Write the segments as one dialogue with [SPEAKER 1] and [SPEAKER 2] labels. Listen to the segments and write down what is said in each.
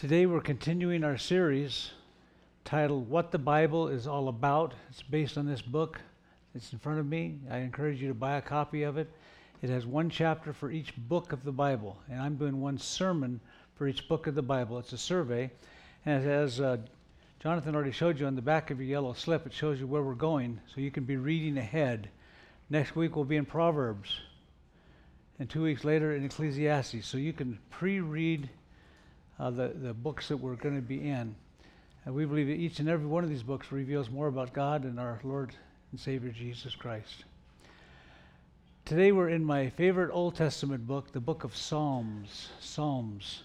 [SPEAKER 1] Today we're continuing our series titled What the Bible is All About. It's based on this book. It's in front of me. I encourage you to buy a copy of it. It has one chapter for each book of the Bible, and I'm doing one sermon for each book of the Bible. It's a survey, and as Jonathan already showed you on the back of your yellow slip, it shows you where we're going, so you can be reading ahead. Next week we'll be in Proverbs, and 2 weeks later in Ecclesiastes, so you can pre-read the books that we're going to be in. And we believe that each and every one of these books reveals more about God and our Lord and Savior Jesus Christ. Today we're in my favorite Old Testament book, the book of Psalms. Psalms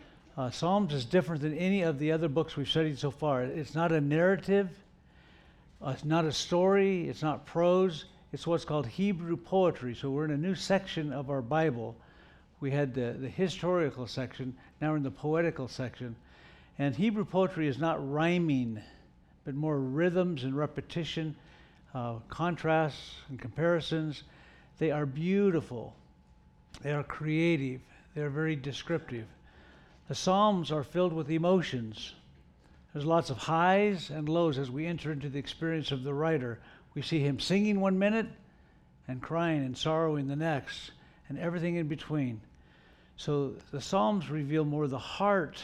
[SPEAKER 1] is different than any of the other books we've studied so far. It's not a narrative, it's not a story, it's not prose, it's what's called Hebrew poetry. So we're in a new section of our Bible. We had the historical section, now we're in the poetical section. And Hebrew poetry is not rhyming, but more rhythms and repetition, contrasts and comparisons. They are beautiful. They are creative. They are very descriptive. The Psalms are filled with emotions. There's lots of highs and lows as we enter into the experience of the writer. We see him singing 1 minute and crying and sorrowing the next, and everything in between. So the Psalms reveal more the heart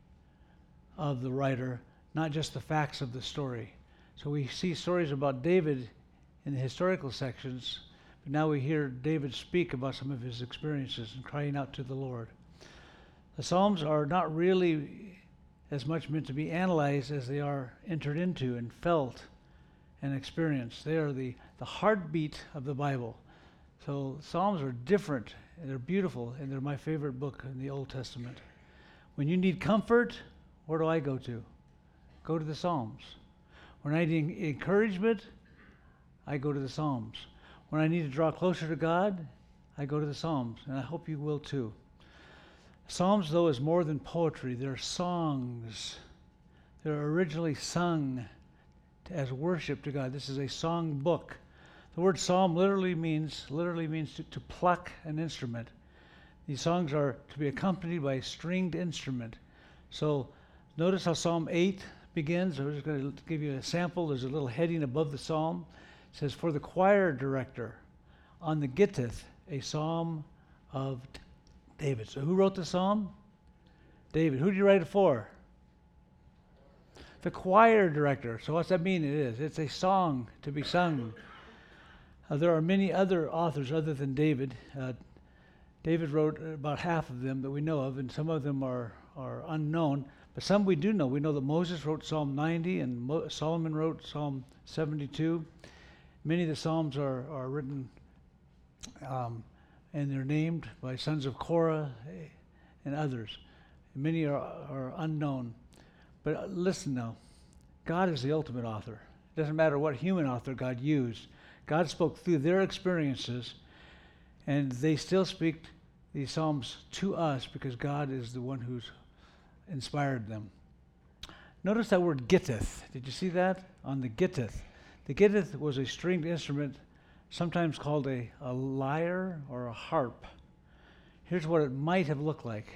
[SPEAKER 1] of the writer, not just the facts of the story. So we see stories about David in the historical sections, but now we hear David speak about some of his experiences and crying out to the Lord. The Psalms are not really as much meant to be analyzed as they are entered into and felt and experienced. They are the heartbeat of the Bible. So Psalms are different, and they're beautiful, and they're my favorite book in the Old Testament. When you need comfort, where do I go to? Go to the Psalms. When I need encouragement, I go to the Psalms. When I need to draw closer to God, I go to the Psalms, and I hope you will too. Psalms, though, is more than poetry. They're songs. They're originally sung as worship to God. This is a song book. The word psalm literally means to pluck an instrument. These songs are to be accompanied by a stringed instrument. So notice how Psalm 8 begins. I'm just going to give you a sample. There's a little heading above the psalm. It says, for the choir director on the Gittith, a psalm of David. So who wrote the psalm? David. Who did you write it for? The choir director. So what's that mean? It's a song to be sung. There are many other authors other than David. David wrote about half of them that we know of, and some of them are unknown, but some we do know. We know that Moses wrote Psalm 90, and Solomon wrote Psalm 72. Many of the Psalms are written, and they're named by sons of Korah and others. Many are unknown. But listen now, God is the ultimate author. It doesn't matter what human author God used. God spoke through their experiences, and they still speak these Psalms to us because God is the one who's inspired them. Notice that word gittith. Did you see that? On the gittith. The gittith was a stringed instrument, sometimes called a lyre or a harp. Here's what it might have looked like.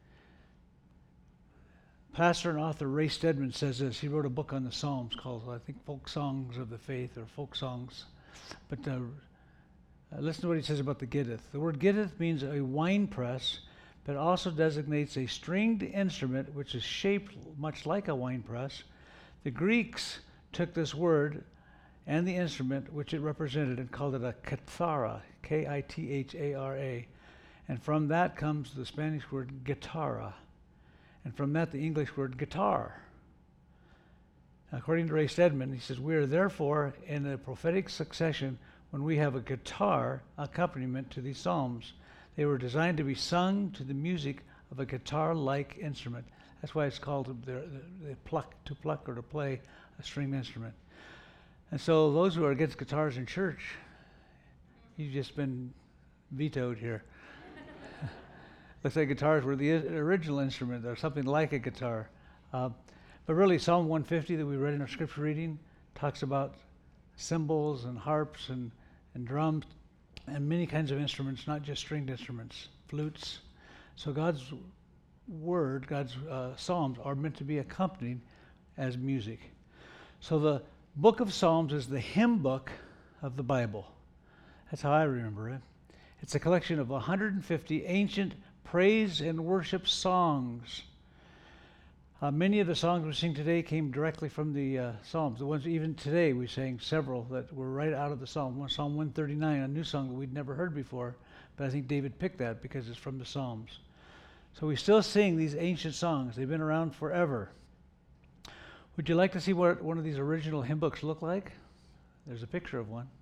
[SPEAKER 1] Pastor and author Ray Stedman says this. He wrote a book on the Psalms called, I think, Folk Songs of the Faith or Folk Songs. But listen to what he says about the gittith. The word gittith means a wine press, but also designates a stringed instrument which is shaped much like a wine press. The Greeks took this word and the instrument which it represented and called it a kithara, K-I-T-H-A-R-A. And from that comes the Spanish word guitarra. And from that, the English word guitar. According to Ray Stedman, he says, we are therefore in a prophetic succession when we have a guitar accompaniment to these psalms. They were designed to be sung to the music of a guitar-like instrument. That's why it's called to pluck or to play a stringed instrument. And so those who are against guitars in church, you've just been vetoed here. Looks like guitars were the original instrument or something like a guitar. But really, Psalm 150 that we read in our scripture reading talks about cymbals and harps and drums and many kinds of instruments, not just stringed instruments, flutes. So God's word, God's Psalms, are meant to be accompanied as music. So the book of Psalms is the hymn book of the Bible. That's how I remember it. It's a collection of 150 ancient praise and worship songs. Many of the songs we sing today came directly from the Psalms. The ones even today we sang several that were right out of the Psalm. Psalm 139, a new song that we'd never heard before, but I think David picked that because it's from the Psalms. So we still sing these ancient songs. They've been around forever. Would you like to see what one of these original hymn books look like? There's a picture of one.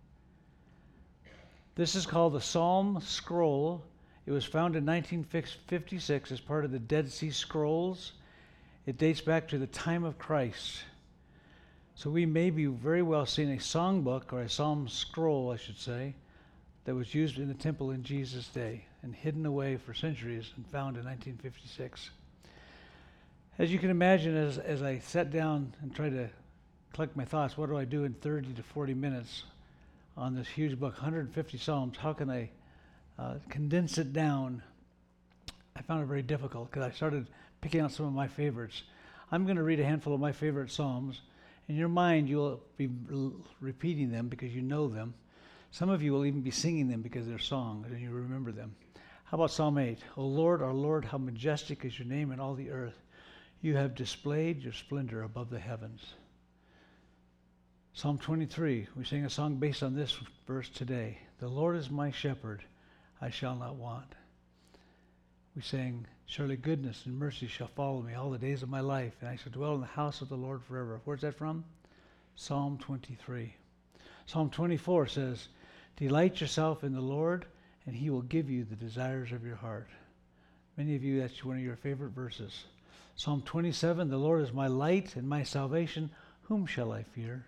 [SPEAKER 1] This is called the Psalm Scroll. It was found in 1956 as part of the Dead Sea Scrolls. It dates back to the time of Christ. So we may be very well seeing a songbook, or a psalm scroll, I should say, that was used in the temple in Jesus' day and hidden away for centuries and found in 1956. As you can imagine, as I sat down and tried to collect my thoughts, what do I do in 30 to 40 minutes on this huge book, 150 Psalms? How can I condense it down? I found it very difficult because I started picking out some of my favorites. I'm going to read a handful of my favorite Psalms. In your mind, you'll be repeating them because you know them. Some of you will even be singing them because they're songs and you remember them. How about Psalm 8? O Lord, our Lord, how majestic is your name in all the earth. You have displayed your splendor above the heavens. Psalm 23, we sing a song based on this verse today. The Lord is my shepherd, I shall not want. We sang, surely goodness and mercy shall follow me all the days of my life, and I shall dwell in the house of the Lord forever. Where's that from? Psalm 23. Psalm 24 says, delight yourself in the Lord, and he will give you the desires of your heart. Many of you, that's one of your favorite verses. Psalm 27, the Lord is my light and my salvation. Whom shall I fear?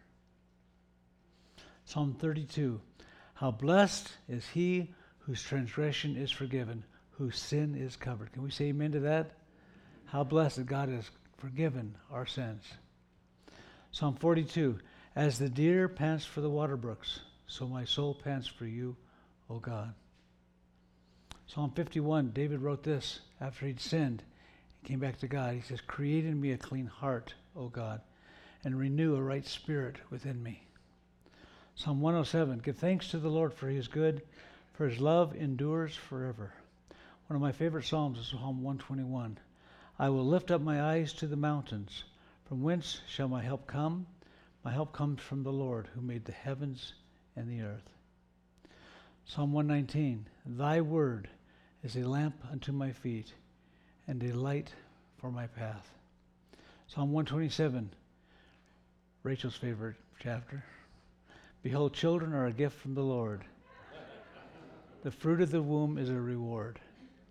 [SPEAKER 1] Psalm 32, how blessed is he whose transgression is forgiven, whose sin is covered. Can we say amen to that? How blessed that God has forgiven our sins. Psalm 42, as the deer pants for the water brooks, so my soul pants for you, O God. Psalm 51, David wrote this after he'd sinned. He came back to God. He says, create in me a clean heart, O God, and renew a right spirit within me. Psalm 107, give thanks to the Lord for he is good, for his love endures forever. One of my favorite Psalms is Psalm 121. I will lift up my eyes to the mountains. From whence shall my help come? My help comes from the Lord who made the heavens and the earth. Psalm 119, thy word is a lamp unto my feet and a light for my path. Psalm 127, Rachel's favorite chapter. Behold, children are a gift from the Lord. The fruit of the womb is a reward.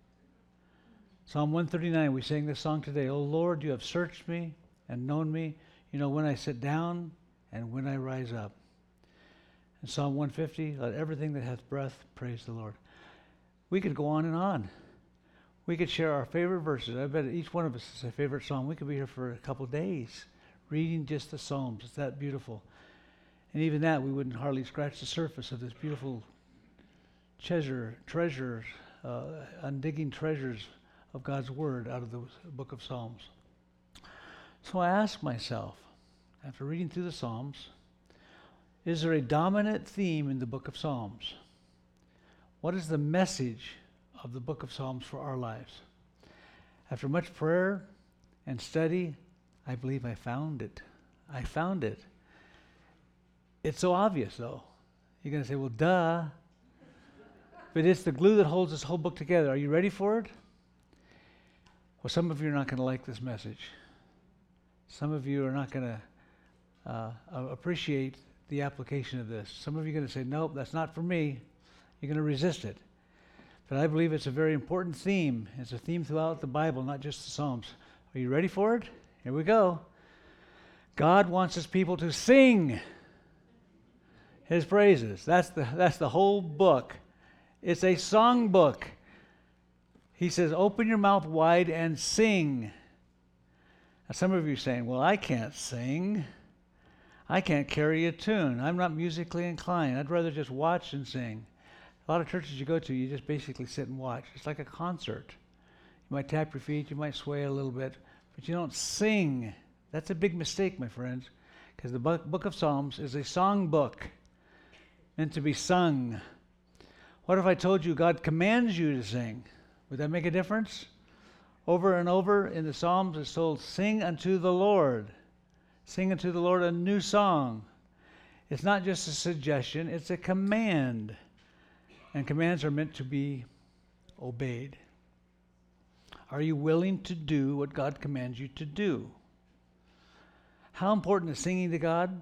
[SPEAKER 1] Psalm 139, we sang this song today. O Lord, you have searched me and known me. You know when I sit down and when I rise up. And Psalm 150, let everything that hath breath praise the Lord. We could go on and on. We could share our favorite verses. I bet each one of us is a favorite psalm. We could be here for a couple days reading just the Psalms. It's that beautiful. And even that, we wouldn't hardly scratch the surface of this beautiful treasures, undigging treasures of God's Word out of the book of Psalms. So I ask myself, after reading through the Psalms, is there a dominant theme in the book of Psalms? What is the message of the book of Psalms for our lives? After much prayer and study, I believe I found it. I found it. It's so obvious, though. You're going to say, well, duh. But it's the glue that holds this whole book together. Are you ready for it? Well, some of you are not going to like this message. Some of you are not going to appreciate the application of this. Some of you are going to say, nope, that's not for me. You're going to resist it. But I believe it's a very important theme. It's a theme throughout the Bible, not just the Psalms. Are you ready for it? Here we go. God wants his people to sing his praises. That's the whole book. It's a song book. He says, open your mouth wide and sing. Now, some of you are saying, well, I can't sing. I can't carry a tune. I'm not musically inclined. I'd rather just watch and sing. A lot of churches you go to, you just basically sit and watch. It's like a concert. You might tap your feet, you might sway a little bit, but you don't sing. That's a big mistake, my friends, because the book of Psalms is a song book meant to be sung. What if I told you God commands you to sing? Would that make a difference? Over and over in the Psalms it's told, sing unto the Lord. Sing unto the Lord a new song. It's not just a suggestion, it's a command. And commands are meant to be obeyed. Are you willing to do what God commands you to do? How important is singing to God?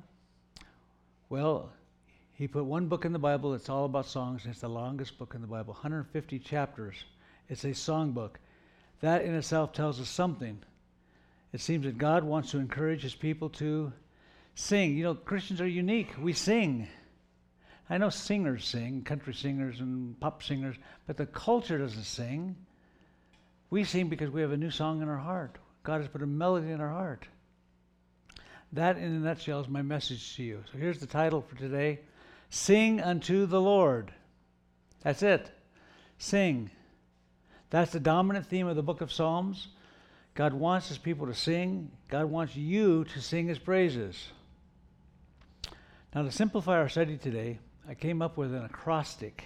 [SPEAKER 1] Well, He put one book in the Bible that's all about songs, and it's the longest book in the Bible, 150 chapters. It's a song book. That in itself tells us something. It seems that God wants to encourage His people to sing. You know, Christians are unique. We sing. I know singers sing, country singers and pop singers, but the culture doesn't sing. We sing because we have a new song in our heart. God has put a melody in our heart. That, in a nutshell, is my message to you. So here's the title for today. Sing unto the Lord. That's it. Sing. That's the dominant theme of the book of Psalms. God wants His people to sing. God wants you to sing His praises. Now, to simplify our study today, I came up with an acrostic.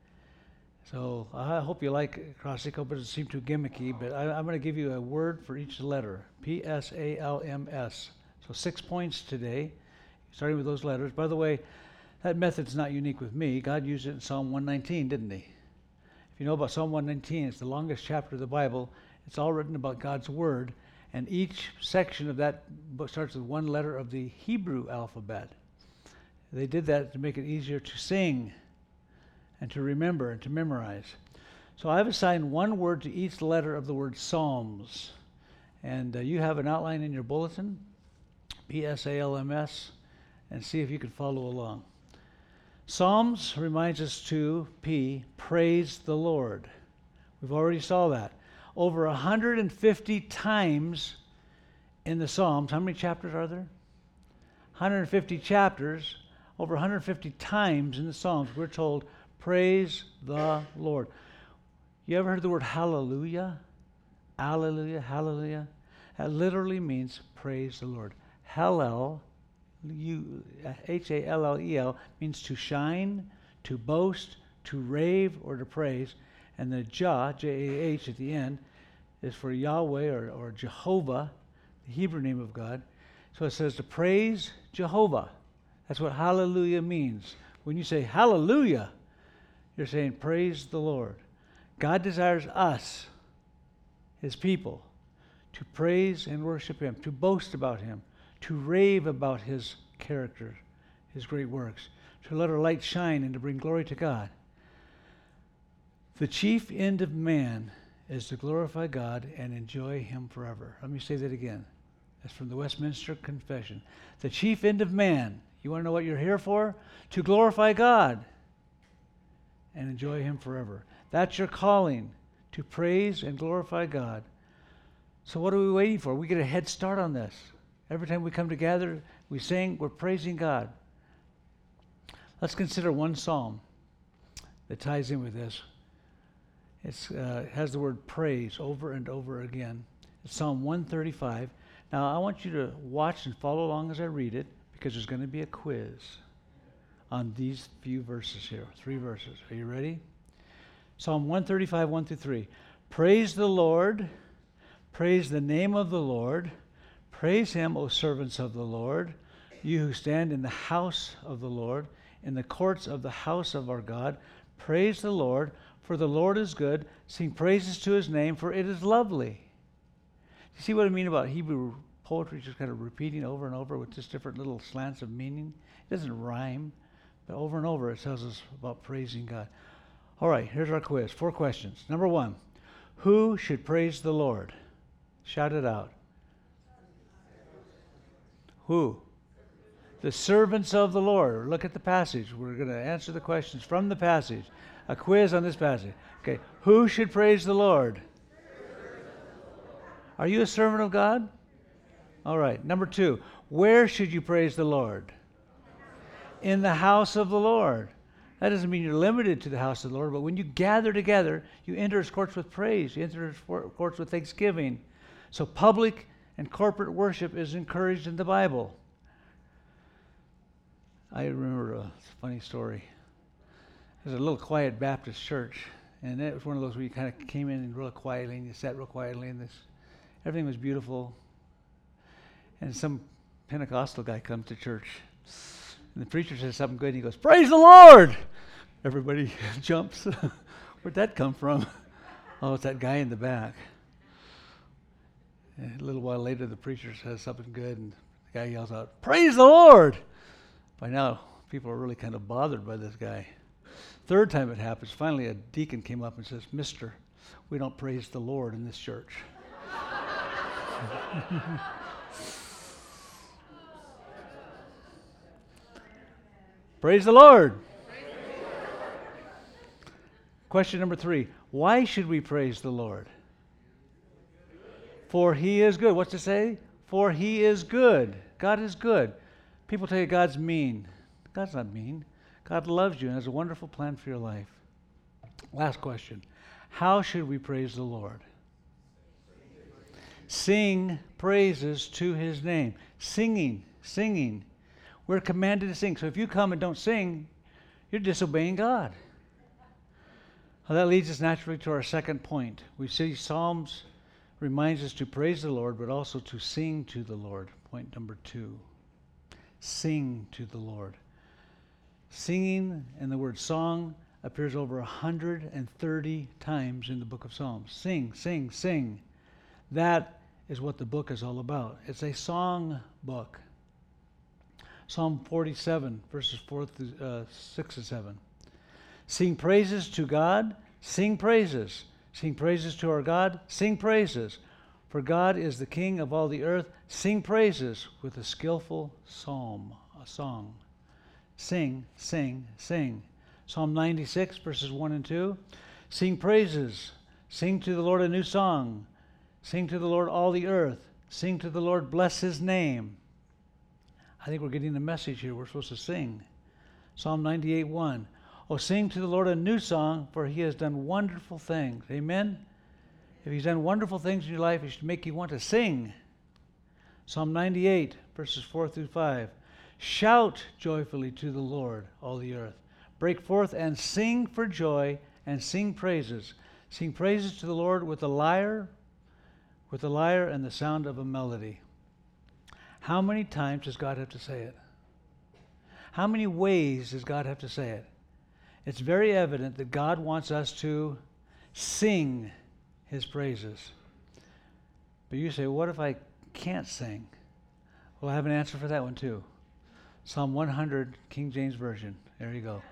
[SPEAKER 1] So I hope you like acrostic. I hope it doesn't seem too gimmicky, but I'm going to give you a word for each letter. P-S-A-L-M-S. So 6 points today, starting with those letters. By the way, that method's not unique with me. God used it in Psalm 119, didn't He? If you know about Psalm 119, it's the longest chapter of the Bible. It's all written about God's Word, and each section of that book starts with one letter of the Hebrew alphabet. They did that to make it easier to sing and to remember and to memorize. So I've assigned one word to each letter of the word Psalms. And you have an outline in your bulletin, P-S-A-L-M-S, and see if you can follow along. Psalms reminds us to, P, praise the Lord. We've already saw that. Over 150 times in the Psalms, how many chapters are there? 150 chapters, over 150 times in the Psalms, we're told, praise the Lord. You ever heard the word hallelujah? Hallelujah, hallelujah. That literally means praise the Lord. Hallel, H-A-L-L-E-L, means to shine, to boast, to rave, or to praise. And the Jah, J-A-H at the end, is for Yahweh or Jehovah, the Hebrew name of God. So it says to praise Jehovah. That's what hallelujah means. When you say hallelujah, you're saying praise the Lord. God desires us, His people, to praise and worship Him, to boast about Him, to rave about His character, His great works, to let our light shine and to bring glory to God. The chief end of man is to glorify God and enjoy Him forever. Let me say that again. That's from the Westminster Confession. The chief end of man, you want to know what you're here for? To glorify God and enjoy Him forever. That's your calling, to praise and glorify God. So what are we waiting for? We get a head start on this. Every time we come together, we sing, we're praising God. Let's consider one psalm that ties in with this. It has the word praise over and over again. It's Psalm 135. Now, I want you to watch and follow along as I read it, because there's going to be a quiz on these few verses here, 3 verses. Are you ready? Psalm 135, 1 through 3. Praise the Lord. Praise the name of the Lord. Praise Him, O servants of the Lord, you who stand in the house of the Lord, in the courts of the house of our God. Praise the Lord, for the Lord is good. Sing praises to His name, for it is lovely. You see what I mean about Hebrew poetry just kind of repeating over and over with just different little slants of meaning? It doesn't rhyme, but over and over it tells us about praising God. All right, here's our quiz. 4 questions. Number 1, who should praise the Lord? Shout it out. Who? The servants of the Lord. Look at the passage. We're going to answer the questions from the passage. A quiz on this passage. Okay, who should praise the Lord? Are you a servant of God? All right. Number 2, where should you praise the Lord? In the house of the Lord. That doesn't mean you're limited to the house of the Lord, but when you gather together, you enter his courts with praise. You enter his courts with thanksgiving. So public and corporate worship is encouraged in the Bible. I remember a funny story. There's a little quiet Baptist church, and it was one of those where you kind of came in real quietly, and you sat real quietly, and everything was beautiful. And some Pentecostal guy comes to church, and the preacher says something good, and he goes, "Praise the Lord!" Everybody jumps. Where'd that come from? Oh, it's that guy in the back. And a little while later, the preacher says something good, and the guy yells out, "Praise the Lord!" By now, people are really kind of bothered by this guy. Third time it happens, finally a deacon came up and says, "Mister, we don't praise the Lord in this church." Praise the Lord. Question number 3. Why should we praise the Lord? For he is good. What's it say? For he is good. God is good. People tell you God's mean. God's not mean. God loves you and has a wonderful plan for your life. Last question. How should we praise the Lord? Sing praises to his name. Singing. We're commanded to sing. So if you come and don't sing, you're disobeying God. Well, that leads us naturally to our second point. We see Psalms reminds us to praise the Lord, but also to sing to the Lord. Point number 2. Sing to the Lord. Singing and the word song appears over 130 times in the book of Psalms. Sing, sing, sing. That is what the book is all about. It's a song book. Psalm 47, verses 4 through 6 and 7. Sing praises to God, sing praises. Sing praises to our God, sing praises. For God is the King of all the earth. Sing praises with a skillful psalm, a song. Sing, sing, sing. Psalm 96, verses 1 and 2. Sing praises. Sing to the Lord a new song. Sing to the Lord all the earth. Sing to the Lord, bless his name. I think we're getting the message here. We're supposed to sing. Psalm 98, 1. Oh, sing to the Lord a new song, for he has done wonderful things. Amen? If he's done wonderful things in your life, it should make you want to sing. Psalm 98, verses 4 through 5. Shout joyfully to the Lord, all the earth. Break forth and sing for joy and sing praises. Sing praises to the Lord with the lyre and the sound of a melody. How many times does God have to say it? How many ways does God have to say it? It's very evident that God wants us to sing his praises. But you say, what if I can't sing? Well, I have an answer for that one too. Psalm 100, King James Version. There you go.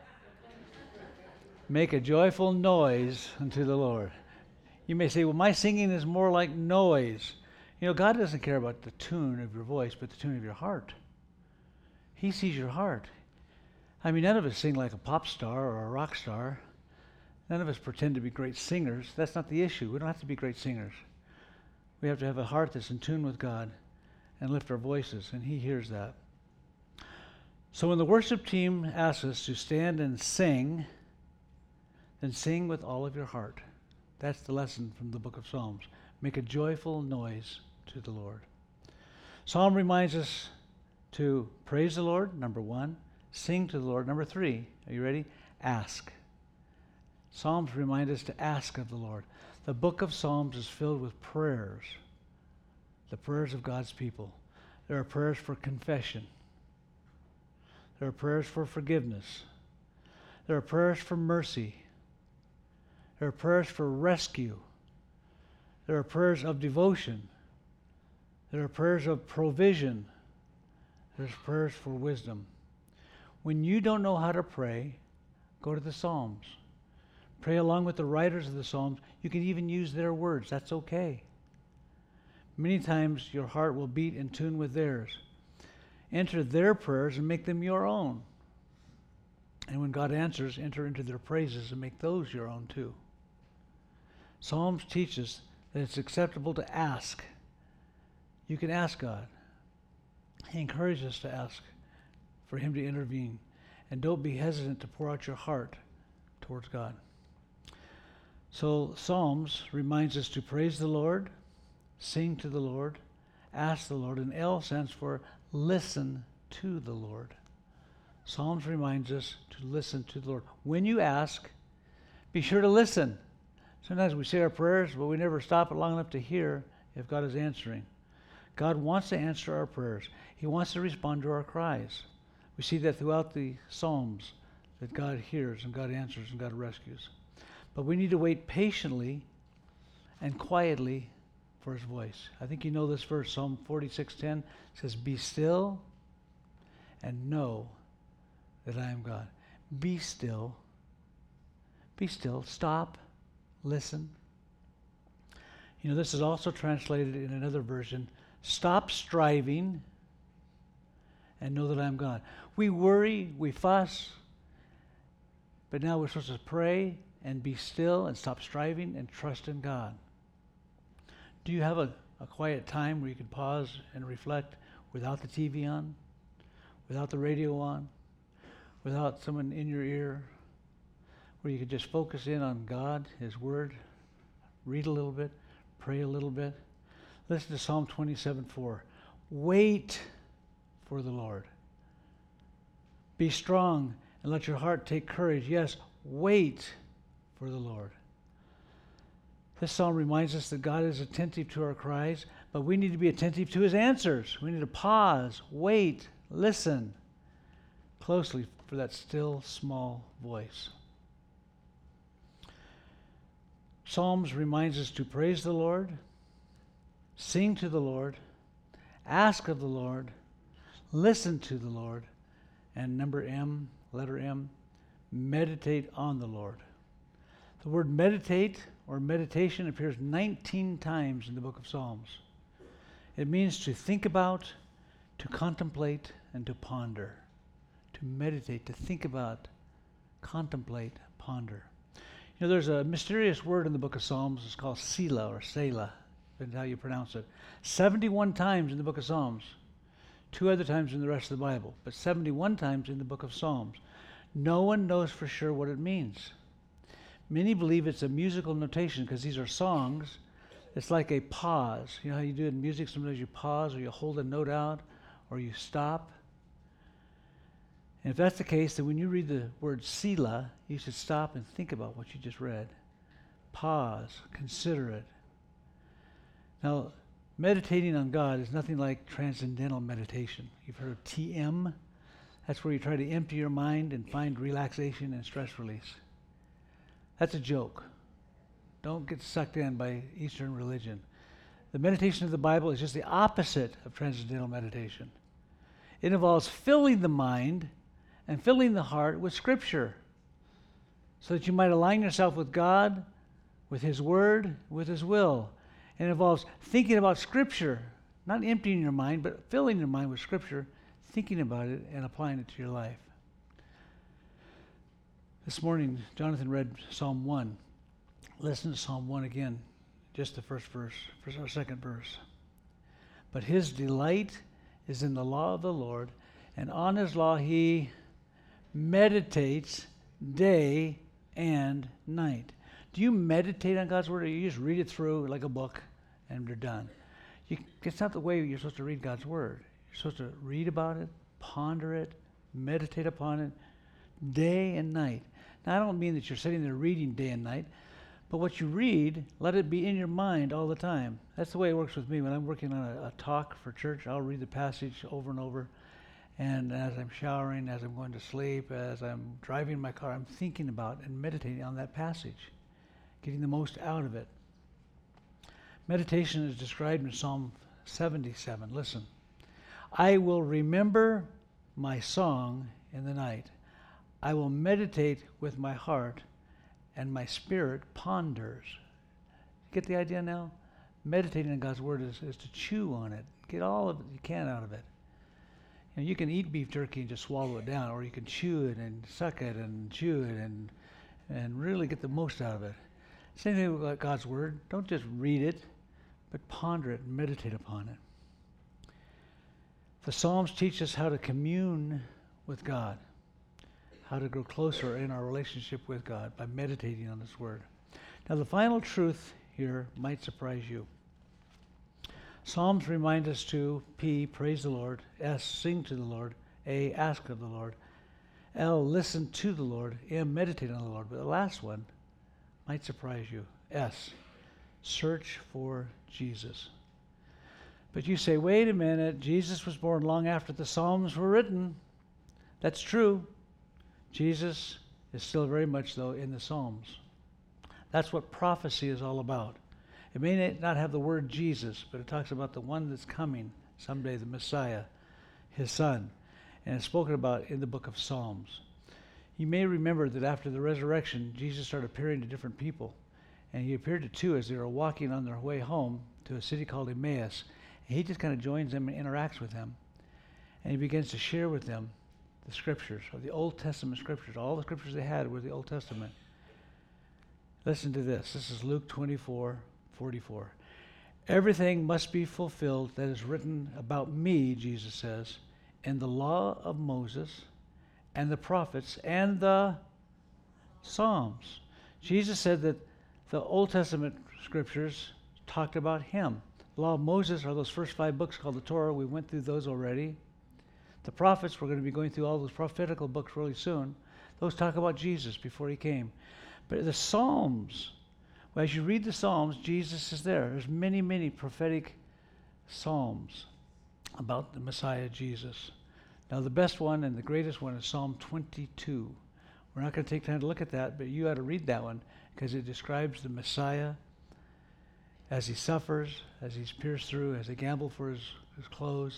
[SPEAKER 1] Make a joyful noise unto the Lord. You may say, well, my singing is more like noise. You know, God doesn't care about the tune of your voice, but the tune of your heart. He sees your heart. I mean, none of us sing like a pop star or a rock star. None of us pretend to be great singers. That's not the issue. We don't have to be great singers. We have to have a heart that's in tune with God and lift our voices, and he hears that. So when the worship team asks us to stand and sing, then sing with all of your heart. That's the lesson from the book of Psalms. Make a joyful noise to the Lord. Psalm reminds us to praise the Lord, number 1. Sing to the Lord, number 3. Are you ready? Ask. Psalms remind us to ask of the Lord. The book of Psalms is filled with prayers, the prayers of God's people. There are prayers for confession. There are prayers for forgiveness. There are prayers for mercy. There are prayers for rescue. There are prayers of devotion. There are prayers of provision. There's prayers for wisdom. When you don't know how to pray, go to the Psalms. Pray along with the writers of the Psalms. You can even use their words. That's okay. Many times your heart will beat in tune with theirs. Enter their prayers and make them your own. And when God answers, enter into their praises and make those your own too. Psalms teach us that it's acceptable to ask. You can ask God. He encourages us to ask for him to intervene and don't be hesitant to pour out your heart towards God. So Psalms reminds us to praise the Lord, sing to the Lord, ask the Lord, and L stands for listen to the Lord. Psalms reminds us to listen to the Lord. When you ask, be sure to listen. Sometimes we say our prayers, but we never stop it long enough to hear if God is answering. God wants to answer our prayers. He wants to respond to our cries. We see that throughout the Psalms, that God hears and God answers and God rescues. But we need to wait patiently and quietly for his voice. I think you know this verse, Psalm 46:10 says, "Be still and know that I am God." Be still. Be still. Stop. Listen. You know, this is also translated in another version. Stop striving and know that I am God. We worry, we fuss, but now we're supposed to pray and be still and stop striving and trust in God. Do you have a quiet time where you can pause and reflect without the TV on, without the radio on, without someone in your ear, where you can just focus in on God, his word, read a little bit, pray a little bit? Listen to Psalm 27:4. Wait for the Lord. Be strong and let your heart take courage. Yes, wait for the Lord. This psalm reminds us that God is attentive to our cries, but we need to be attentive to his answers. We need to pause, wait, listen closely for that still small voice. Psalms reminds us to praise the Lord, sing to the Lord, ask of the Lord, listen to the Lord, and letter M, meditate on the Lord. The word meditate or meditation appears 19 times in the book of Psalms. It means to think about, to contemplate, and to ponder. To meditate, to think about, contemplate, ponder. You know, there's a mysterious word in the book of Psalms. It's called Selah or Selah. That's how you pronounce it. 71 times in the book of Psalms. 2 other times in the rest of the Bible. But 71 times in the book of Psalms. No one knows for sure what it means. Many believe it's a musical notation because these are songs. It's like a pause. You know how you do it in music? Sometimes you pause or you hold a note out or you stop. And if that's the case, then when you read the word Selah, you should stop and think about what you just read. Pause, consider it. Now, meditating on God is nothing like transcendental meditation. You've heard of TM? That's where you try to empty your mind and find relaxation and stress release. That's a joke. Don't get sucked in by Eastern religion. The meditation of the Bible is just the opposite of transcendental meditation. It involves filling the mind and filling the heart with Scripture so that you might align yourself with God, with his word, with his will. It involves thinking about Scripture, not emptying your mind, but filling your mind with Scripture, thinking about it and applying it to your life. This morning, Jonathan read Psalm 1. Listen to Psalm 1 again, just the first verse, or second verse. But his delight is in the law of the Lord, and on his law he meditates day and night. Do you meditate on God's word, or you just read it through like a book and you're done? It's not the way you're supposed to read God's word. You're supposed to read about it, ponder it, meditate upon it, day and night. Now, I don't mean that you're sitting there reading day and night, but what you read, let it be in your mind all the time. That's the way it works with me. When I'm working on a talk for church, I'll read the passage over and over. And as I'm showering, as I'm going to sleep, as I'm driving my car, I'm thinking about and meditating on that passage, getting the most out of it. Meditation is described in Psalm 77. Listen. I will remember my song in the night. I will meditate with my heart, and my spirit ponders. Get the idea now? Meditating on God's word is to chew on it. Get all of it you can out of it. You know, you can eat beef jerky and just swallow it down, or you can chew it and suck it and chew it and really get the most out of it. Same thing with God's word. Don't just read it, but ponder it and meditate upon it. The Psalms teach us how to commune with God. how to grow closer in our relationship with God by meditating on His Word. Now, the final truth here might surprise you. Psalms remind us to P, praise the Lord, S, sing to the Lord, A, ask of the Lord, L, listen to the Lord, M, meditate on the Lord. But the last one might surprise you. S, search for Jesus. But you say, wait a minute, Jesus was born long after the Psalms were written. That's true. Jesus is still very much, though, in the Psalms. That's what prophecy is all about. It may not have the word Jesus, but it talks about the one that's coming someday, the Messiah, His Son. And it's spoken about in the book of Psalms. You may remember that after the resurrection, Jesus started appearing to different people. And He appeared to two as they were walking on their way home to a city called Emmaus. And He just kind of joins them and interacts with them. And He begins to share with them the scriptures, or the Old Testament scriptures. All the scriptures they had were the Old Testament. Listen to this. This is Luke 24:44. Everything must be fulfilled that is written about me, Jesus says, in the law of Moses and the prophets and the Psalms. Jesus said that the Old Testament scriptures talked about Him. The law of Moses are those first 5 books called the Torah. We went through those already. The prophets, we're going to be going through all those prophetical books really soon. Those talk about Jesus before He came. But the Psalms, well, as you read the Psalms, Jesus is there. There's many, many prophetic Psalms about the Messiah, Jesus. Now, the best one and the greatest one is Psalm 22. We're not going to take time to look at that, but you ought to read that one because it describes the Messiah as He suffers, as He's pierced through, as they gamble for his clothes,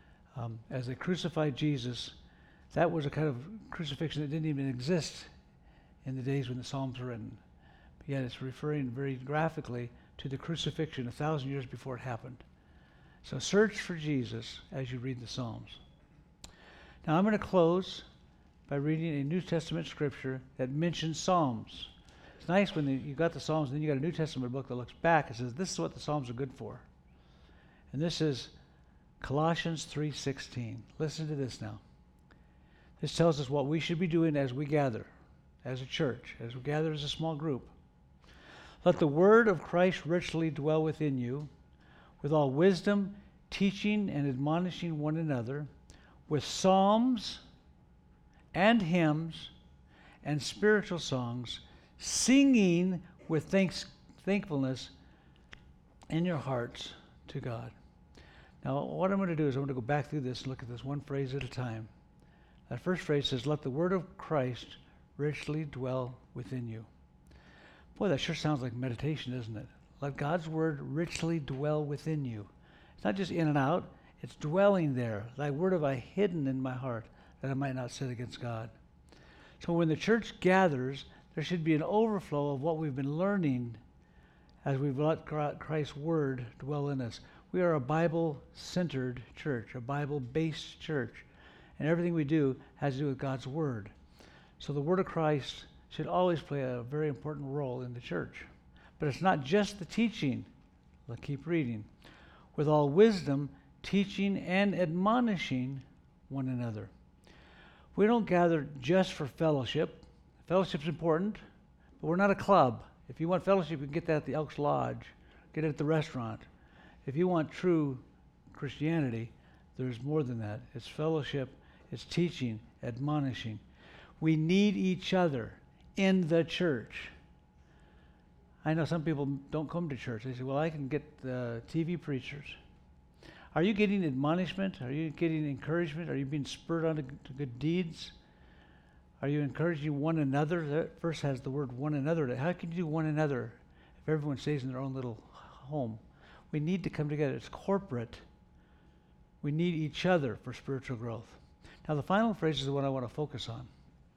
[SPEAKER 1] as they crucified Jesus. That was a kind of crucifixion that didn't even exist in the days when the Psalms were written. But yet it's referring very graphically to the crucifixion 1,000 years before it happened. So search for Jesus as you read the Psalms. Now I'm going to close by reading a New Testament scripture that mentions Psalms. It's nice when you got the Psalms and then you got a New Testament book that looks back and says, this is what the Psalms are good for. And this is Colossians 3:16. Listen to this now. This tells us what we should be doing as we gather, as a church, as we gather as a small group. Let the word of Christ richly dwell within you, with all wisdom, teaching and admonishing one another, with psalms and hymns and spiritual songs, singing with thankfulness in your hearts to God. Now, what I'm going to do is I'm going to go back through this and look at this one phrase at a time. That first phrase says, let the word of Christ richly dwell within you. Boy, that sure sounds like meditation, doesn't it? Let God's word richly dwell within you. It's not just in and out, it's dwelling there. Thy word have I hidden in my heart, that I might not sin against God. So when the church gathers, there should be an overflow of what we've been learning as we've let Christ's word dwell in us. We are a Bible-centered church, a Bible-based church, and everything we do has to do with God's word. So the word of Christ should always play a very important role in the church. But it's not just the teaching. Let's keep reading. With all wisdom, teaching and admonishing one another. We don't gather just for fellowship. Fellowship's important, but we're not a club. If you want fellowship, you can get that at the Elks Lodge, get it at the restaurant. If you want true Christianity, there's more than that. It's fellowship, it's teaching, admonishing. We need each other in the church. I know some people don't come to church. They say, well, I can get TV preachers. Are you getting admonishment? Are you getting encouragement? Are you being spurred on to good deeds? Are you encouraging one another? That verse has the word one another. How can you do one another if everyone stays in their own little home? We need to come together. It's corporate. We need each other for spiritual growth. Now, the final phrase is the one I want to focus on.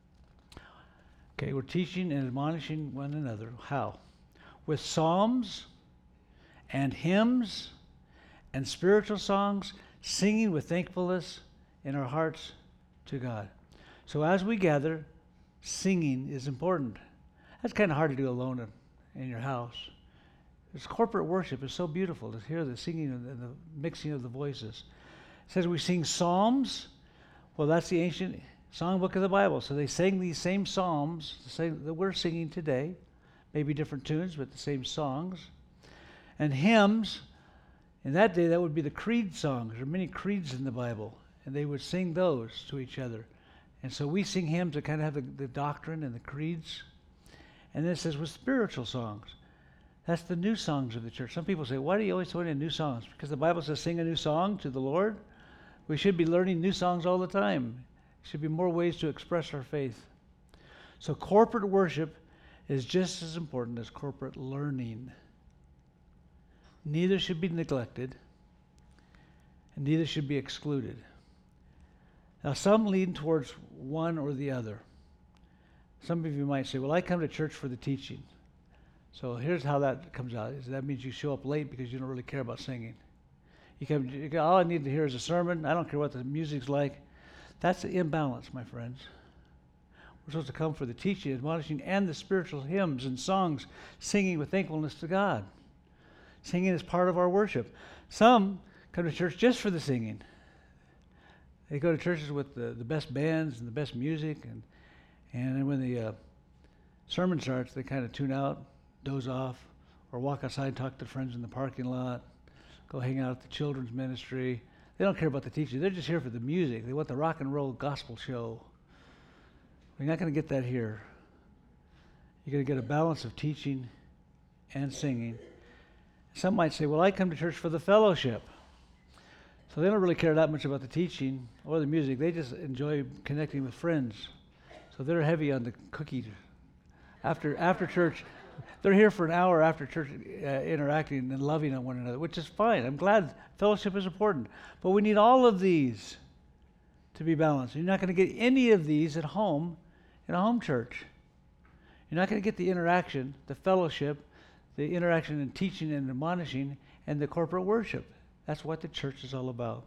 [SPEAKER 1] Okay, we're teaching and admonishing one another. How? With psalms and hymns and spiritual songs, singing with thankfulness in our hearts to God. So as we gather, singing is important. That's kind of hard to do alone in your house. This corporate worship is so beautiful to hear the singing and the mixing of the voices. It says we sing psalms. Well, that's the ancient Songbook of the Bible. So they sang these same psalms that we're singing today, maybe different tunes, but the same songs. And hymns, in that day, that would be the creed songs. There are many creeds in the Bible, and they would sing those to each other. And so we sing hymns that kind of have the doctrine and the creeds. And then it says with spiritual songs. That's the new songs of the church. Some people say, why do you always throw in new songs? Because the Bible says sing a new song to the Lord. We should be learning new songs all the time. There should be more ways to express our faith. So corporate worship is just as important as corporate learning. Neither should be neglected, and neither should be excluded. Now, some lean towards one or the other. Some of you might say, well, I come to church for the teaching. So here's how that comes out. That means you show up late because you don't really care about singing. All I need to hear is a sermon. I don't care what the music's like. That's the imbalance, my friends. We're supposed to come for the teaching, admonishing, and the spiritual hymns and songs, singing with thankfulness to God. Singing is part of our worship. Some come to church just for the singing. They go to churches with the best bands and the best music, and then when the sermon starts, they kind of tune out, doze off, or walk outside and talk to friends in the parking lot, go hang out at the children's ministry. They don't care about the teaching. They're just here for the music. They want the rock and roll gospel show. We're not going to get that here. You're going to get a balance of teaching and singing. Some might say, well, I come to church for the fellowship. So they don't really care that much about the teaching or the music. They just enjoy connecting with friends. So they're heavy on the cookie. After church, they're here for an hour after church interacting and loving on one another, which is fine. I'm glad fellowship is important. But we need all of these to be balanced. You're not going to get any of these at home in a home church. You're not going to get the interaction, the fellowship, the interaction in teaching and admonishing, and the corporate worship. That's what the church is all about.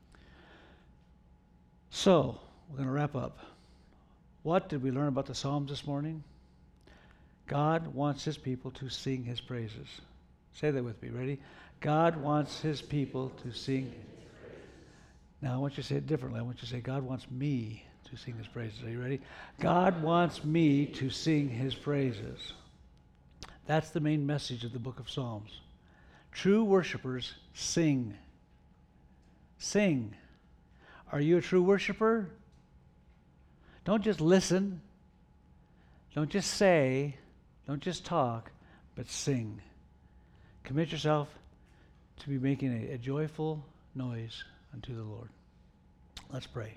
[SPEAKER 1] So, we're going to wrap up. What did we learn about the Psalms this morning? God wants his people to sing his praises. Say that with me. Ready? God wants his people to sing. Now, I want you to say it differently. I want you to say, God wants me to sing his praises. Are you ready? God wants me to sing his praises. That's the main message of the book of Psalms. True worshipers sing. Sing. Are you a true worshiper? Don't just listen. Don't just say. Don't just talk, but sing. Commit yourself to be making a joyful noise unto the Lord. Let's pray.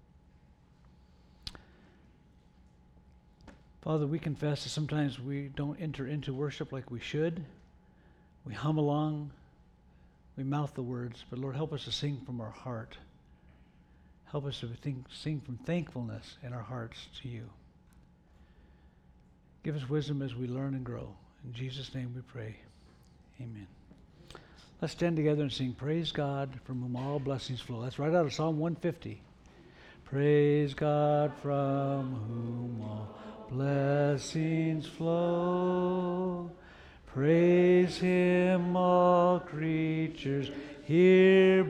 [SPEAKER 1] Father, we confess that sometimes we don't enter into worship like we should. We hum along, we mouth the words, but Lord, help us to sing from our heart. Help us to sing from thankfulness in our hearts to you. Give us wisdom as we learn and grow. In Jesus' name we pray. Amen. Let's stand together and sing Praise God from whom all blessings flow. That's right out of Psalm 150. Praise God from whom all blessings flow. Praise him, all creatures here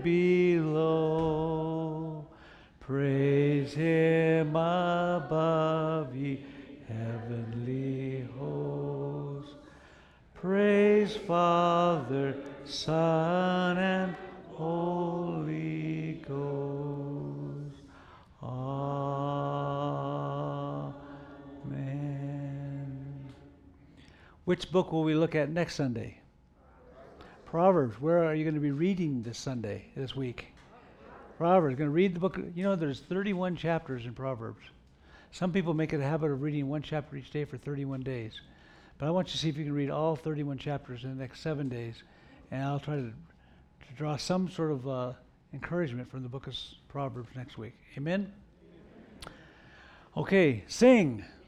[SPEAKER 1] below. Praise him above, ye heavenly hosts. Praise Father, Son, and Holy Ghost. Amen. Which book will we look at next Sunday? Proverbs. Where are you going to be reading this week? Proverbs. Going to read the book. You know, there's 31 chapters in Proverbs. Some people make it a habit of reading one chapter each day for 31 days. But I want you to see if you can read all 31 chapters in the next 7 days. And I'll try to draw some sort of encouragement from the book of Proverbs next week. Amen? Okay, sing.